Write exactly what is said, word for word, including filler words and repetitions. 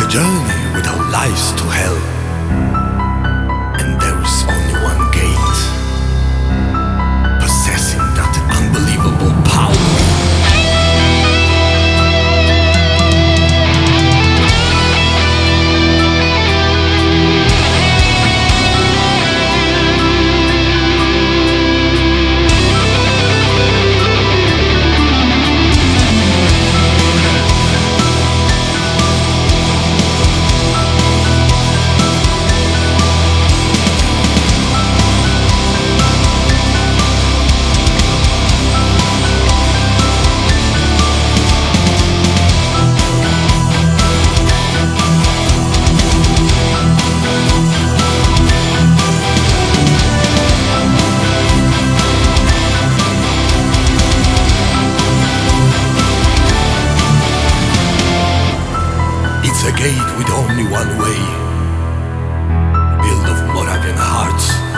journey with our lives to hell, and there is only one gate, possessing that unbelievable power. It's a gate with only one way, built of Moravian hearts.